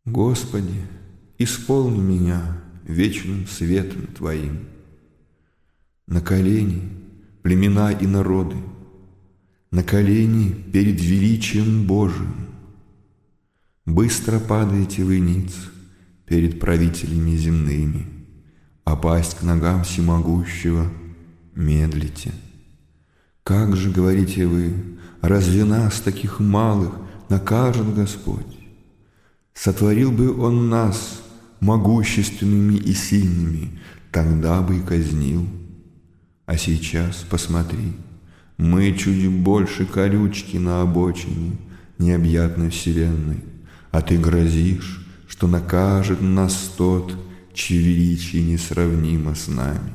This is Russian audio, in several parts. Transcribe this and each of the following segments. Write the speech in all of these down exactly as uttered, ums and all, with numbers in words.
Господи, исполни меня вечным светом Твоим. На колени племена и народы, на колени перед величием Божиим. Быстро падаете вы ниц перед правителями земными, а пасть к ногам всемогущего медлите. Как же, говорите вы, разве нас, таких малых, накажет Господь? Сотворил бы Он нас могущественными и сильными, тогда бы и казнил. А сейчас посмотри, мы чуть больше колючки на обочине необъятной вселенной, а ты грозишь, что накажет нас тот, чье величие несравнимо с нами.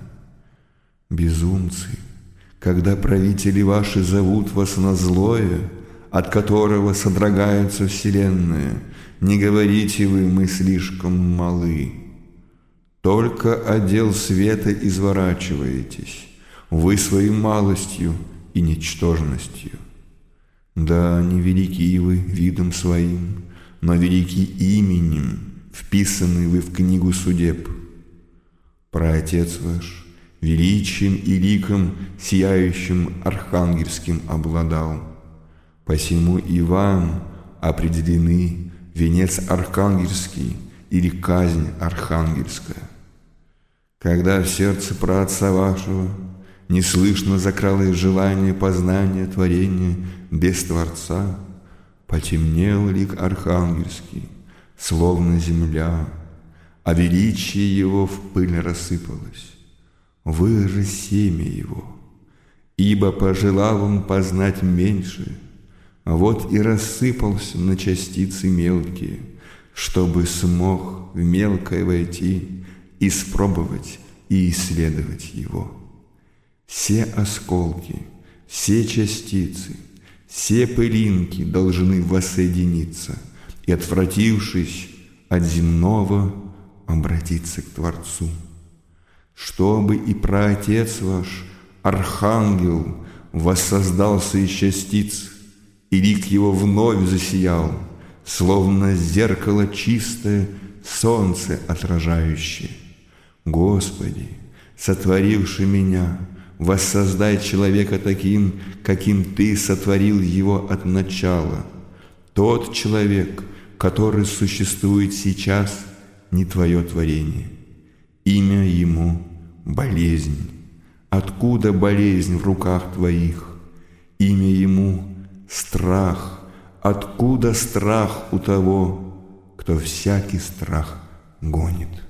Безумцы, когда правители ваши зовут вас на злое, от которого содрогается вселенная, не говорите вы, мы слишком малы. Только от дел света изворачиваетесь, вы своей малостью и ничтожностью. Да, не велики вы видом своим, но велики именем, вписаны вы в книгу судеб. Праотец ваш величием и ликом сияющим архангельским обладал. Посему и вам определены венец архангельский или казнь архангельская. Когда в сердце праотца вашего неслышно закралось желание познания творения без Творца, потемнел лик архангельский, словно земля, а величие его в пыль рассыпалось. Вы же семя его, ибо пожелал он познать меньше, вот и рассыпался на частицы мелкие, чтобы смог в мелкое войти, испробовать и исследовать его. Все осколки, все частицы, все пылинки должны воссоединиться и, отвратившись от земного, обратиться к Творцу. Чтобы и праотец ваш, архангел, воссоздался из частиц, и лик его вновь засиял, словно зеркало чистое, солнце отражающее. Господи, сотворивший меня, воссоздай человека таким, каким Ты сотворил его от начала. Тот человек, который существует сейчас, не Твое творение. Имя ему — болезнь. Откуда болезнь в руках Твоих? Имя ему — страх. Откуда страх у того, кто всякий страх гонит?